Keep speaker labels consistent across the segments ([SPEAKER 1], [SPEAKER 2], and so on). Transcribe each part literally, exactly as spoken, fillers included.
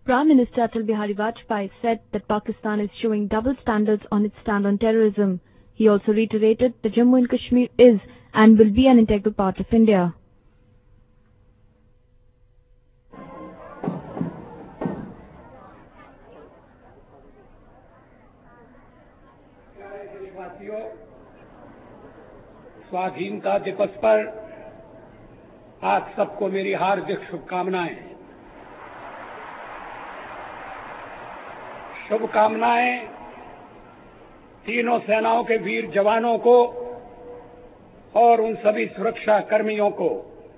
[SPEAKER 1] Prime Minister Atal Bihari Vajpayee said that Pakistan is showing double standards on its stand on terrorism. He also reiterated that Jammu and Kashmir is and will be an integral part of India.
[SPEAKER 2] स्वाधीनता दिवस पर आप सबको मेरी हार्दिक शुभकामनाएं। शुभकामनाएं तीनों सेनाओं के वीर जवानों को और उन सभी सुरक्षा कर्मियों को।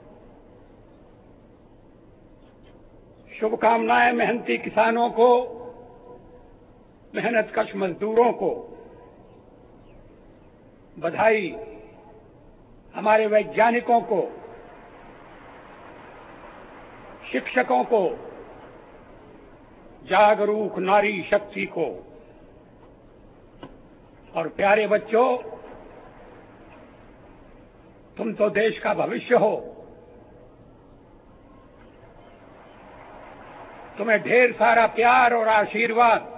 [SPEAKER 2] शुभकामनाएं मेहनती किसानों को, मेहनतकश मजदूरों को। बधाई हमारे वैज्ञानिकों को, शिक्षकों को, जागरूक नारी शक्ति को। और प्यारे बच्चों, तुम तो देश का भविष्य हो। तुम्हें ढेर सारा प्यार और आशीर्वाद।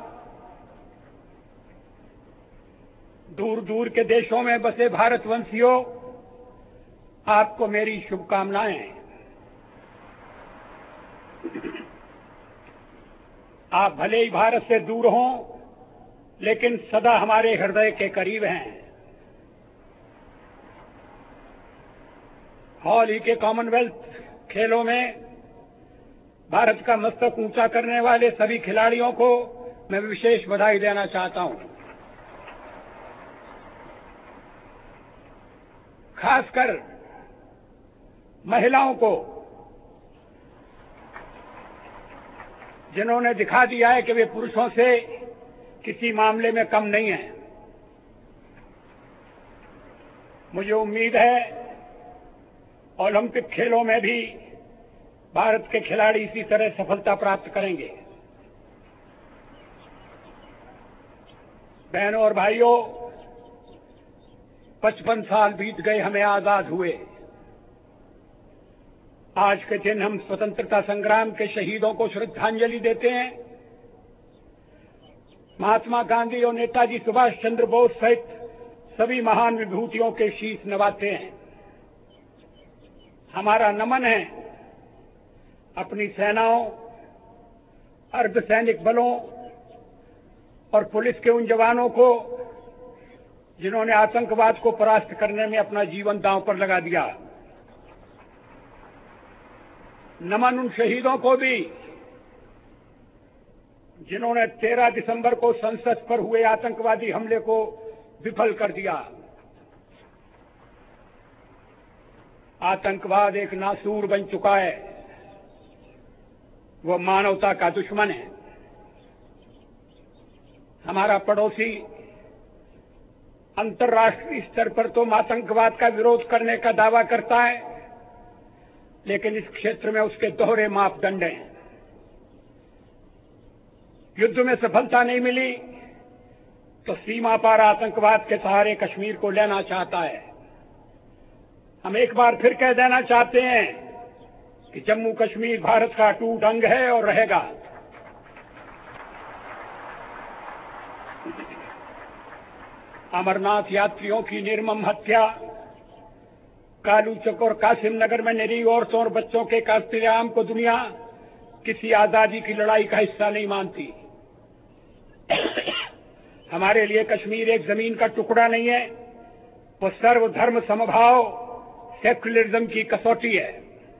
[SPEAKER 2] दूर दूर के देशों में बसे भारतवंशियों, आपको मेरी शुभकामनाएं। आप भले ही भारत से दूर हों, लेकिन सदा हमारे हृदय के करीब हैं। हाल ही के कॉमनवेल्थ खेलों में भारत का मस्तक ऊंचा करने वाले सभी खिलाड़ियों को मैं विशेष बधाई देना चाहता हूं। खासकर महिलाओं को, जिन्होंने दिखा दिया है कि वे पुरुषों से किसी मामले में कम नहीं हैं। मुझे उम्मीद है ओलंपिक खेलों में भी भारत के खिलाड़ी इसी तरह सफलता प्राप्त करेंगे। बहनों और भाइयों, पचपन साल बीत गए हमें आजाद हुए। आज के दिन हम स्वतंत्रता संग्राम के शहीदों को श्रद्धांजलि देते हैं। महात्मा गांधी और नेताजी सुभाष चंद्र बोस सहित सभी महान विभूतियों के शीश नवाते हैं। हमारा नमन है अपनी सेनाओं, अर्धसैनिक बलों और पुलिस के उन जवानों को जिन्होंने आतंकवाद को परास्त करने में अपना जीवन दांव पर लगा दिया। नमन उन शहीदों को भी जिन्होंने तेरह दिसंबर को संसद पर हुए आतंकवादी हमले को विफल कर दिया। आतंकवाद एक नासूर बन चुका है, वह मानवता का दुश्मन है। हमारा पड़ोसी अंतर्राष्ट्रीय स्तर पर तो आतंकवाद का विरोध करने का दावा करता है, लेकिन इस क्षेत्र में उसके दोहरे मापदंड हैं। युद्ध में सफलता नहीं मिली तो सीमा पार आतंकवाद के सहारे कश्मीर को लेना चाहता है। हम एक बार फिर कह देना चाहते हैं कि जम्मू कश्मीर भारत का अटूट अंग है और रहेगा। अमरनाथ यात्रियों की निर्मम हत्या, कालूचक और कासिम नगर में निरीह औरतों और बच्चों के कत्लेआम को दुनिया किसी आजादी की लड़ाई का हिस्सा नहीं मानती। हमारे लिए कश्मीर एक जमीन का टुकड़ा नहीं है, वो सर्वधर्म समभाव सेक्युलरिज्म की कसौटी है।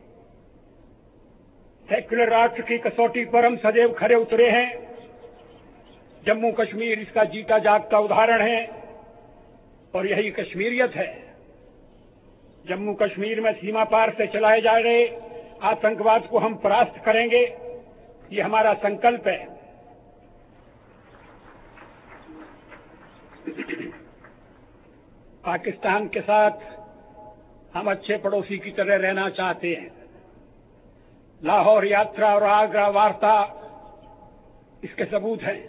[SPEAKER 2] सेक्युलर राष्ट्र की कसौटी पर हम सदैव खरे उतरे हैं। जम्मू कश्मीर इसका जीता जागता उदाहरण है और यही कश्मीरियत है। जम्मू कश्मीर में सीमा पार से चलाए जा रहे आतंकवाद को हम परास्त करेंगे, ये हमारा संकल्प है। पाकिस्तान के साथ हम अच्छे पड़ोसी की तरह रहना चाहते हैं। लाहौर यात्रा और आगरा वार्ता इसके सबूत हैं।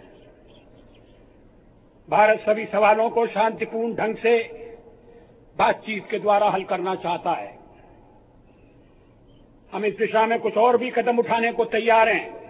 [SPEAKER 2] भारत सभी सवालों को शांतिपूर्ण ढंग से बातचीत के द्वारा हल करना चाहता है। हम इस दिशा में कुछ और भी कदम उठाने को तैयार हैं।